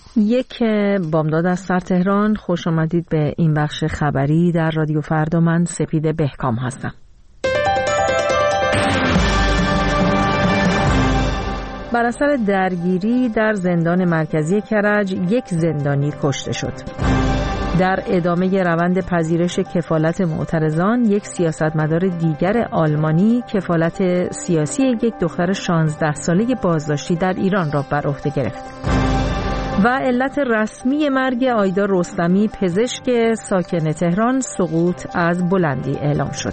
یک بامداد از سر تهران. خوش آمدید به این بخش خبری در رادیو فردا. من سپید بهکام هستم. بر اثر درگیری در زندان مرکزی کرج یک زندانی کشته شد. در ادامه روند پذیرش کفالت معترضان، یک سیاستمدار دیگر آلمانی کفالت سیاسی یک دختر 16 ساله بازداشتی در ایران را بر عهده گرفت. و علت رسمی مرگ آیدا رستمی، پزشک ساکن تهران، سقوط از بلندی اعلام شد.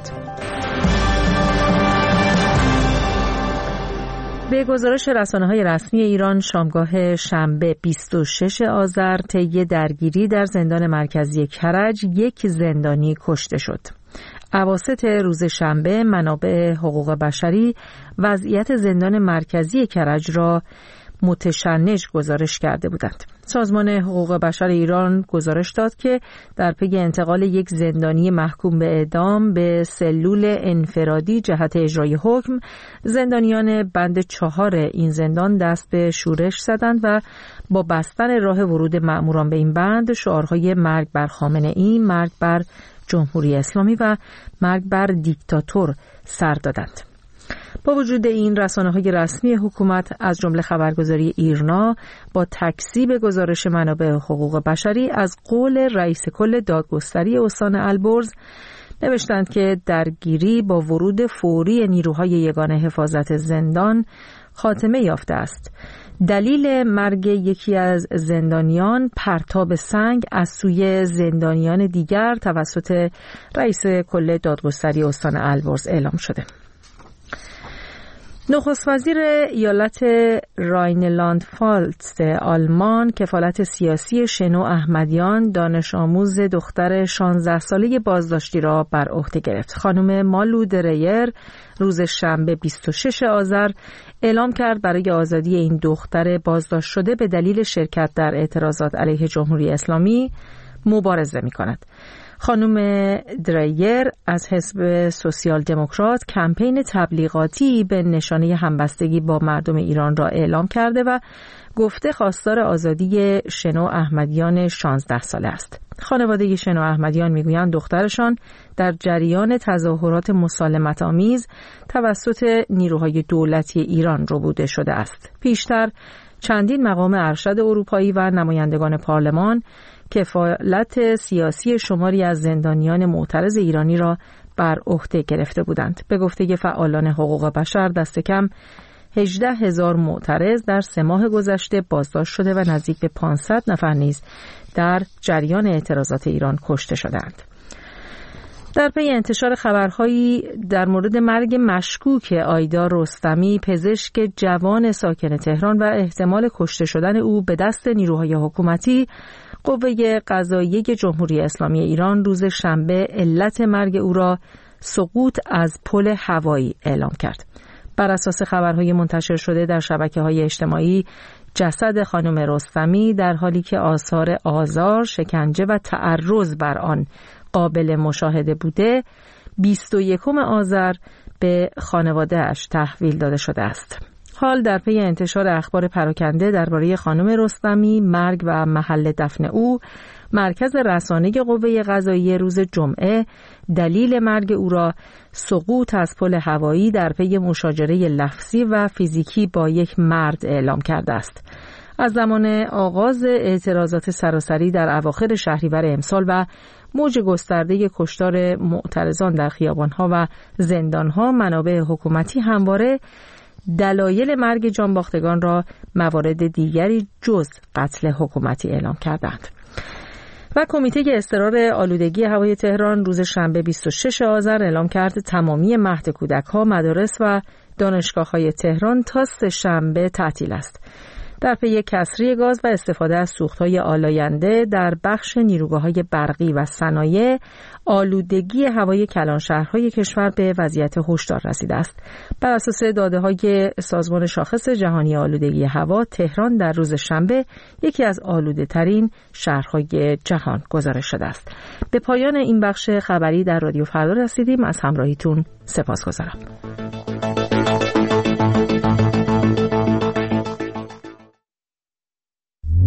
به گزارش رسانه‌های رسمی ایران، شامگاه شنبه 26 آذر طی درگیری در زندان مرکزی کرج یک زندانی کشته شد. اواسط روز شنبه منابع حقوق بشری وضعیت زندان مرکزی کرج را متشنج گزارش کرده بودند. سازمان حقوق بشر ایران گزارش داد که در پی انتقال یک زندانی محکوم به اعدام به سلول انفرادی جهت اجرای حکم، زندانیان بند 4 این زندان دست به شورش زدند و با بستن راه ورود مأموران به این بند شعارهای مرگ بر خامنه‌ای، مرگ بر جمهوری اسلامی و مرگ بر دیکتاتور سر دادند. با وجود این، رسانه‌های رسمی حکومت از جمله خبرگزاری ایرنا با تکذیب گزارش منابع حقوق بشری از قول رئیس کل دادگستری استان البرز نوشتند که درگیری با ورود فوری نیروهای یگان حفاظت زندان خاتمه یافته است. دلیل مرگ یکی از زندانیان پرتاب سنگ از سوی زندانیان دیگر توسط رئیس کل دادگستری استان البرز اعلام شده. نخست وزیر ایالت راینلند فالتس آلمان کفالت سیاسی شنو احمدیان، دانش آموز دختر 16 ساله بازداشتی را بر عهده گرفت. خانم مالو دریر روز شنبه 26 آذر اعلام کرد برای آزادی این دختر بازداشت شده به دلیل شرکت در اعتراضات علیه جمهوری اسلامی مبارزه می‌کند. خانم دریر از حزب سوسیال دموکرات کمپین تبلیغاتی به نشانه همبستگی با مردم ایران را اعلام کرده و گفته خواستار آزادی شنو احمدیان 16 ساله است. خانواده شنو احمدیان میگویند دخترشان در جریان تظاهرات مسالمت آمیز توسط نیروهای دولتی ایران ربوده شده است. پیشتر چندین مقام ارشد اروپایی و نمایندگان پارلمان کفالت سیاسی شماری از زندانیان معترض ایرانی را بر عهده گرفته بودند. به گفته فعالان حقوق بشر دست کم 18,000 معترض در 3 ماه گذشته بازداشت شده و نزدیک به 500 نفر نیز در جریان اعتراضات ایران کشته شدند. در پی انتشار خبرهایی در مورد مرگ مشکوک آیدا رستمی، پزشک جوان ساکن تهران و احتمال کشته شدن او به دست نیروهای حکومتی، قوه قضاییه جمهوری اسلامی ایران روز شنبه علت مرگ او را سقوط از پل هوایی اعلام کرد. بر اساس خبرهای منتشر شده در شبکه‌های اجتماعی، جسد خانم رستمی در حالی که آثار آزار، شکنجه و تعرض بر آن قابل مشاهده بوده، 21 آذر به خانواده‌اش تحویل داده شده است. حال در پی انتشار اخبار پراکنده درباره خانم رستمی، مرگ و محل دفن او، مرکز رسانه قوه قضاییه روز جمعه دلیل مرگ او را سقوط از پل هوایی در پی مشاجره لفظی و فیزیکی با یک مرد اعلام کرده است. از زمان آغاز اعتراضات سراسری در اواخر شهریور امسال و موج گسترده کشتار معترضان در خیابان‌ها و زندان‌ها، منابع حکومتی همواره دلایل مرگ جانباختگان را موارد دیگری جز قتل حکومتی اعلام کردند. و کمیته اضطرار آلودگی هوای تهران روز شنبه 26 آذر اعلام کرد تمامی مهد کودک‌ها، مدارس و دانشگاه‌های تهران تا سه‌شنبه تعطیل است. در پی کسری گاز و استفاده از سوخت‌های آلاینده در بخش نیروگاه‌های برقی و صنایع، آلودگی هوای کلانشهرهای کشور به وضعیت هشدار رسیده است. بر اساس داده‌های سازمان شاخص جهانی آلودگی هوا، تهران در روز شنبه یکی از آلوده‌ترین شهرهای جهان گزارش شده است. به پایان این بخش خبری در رادیو فردا رسیدیم. از همراهیتون سپاسگزارم.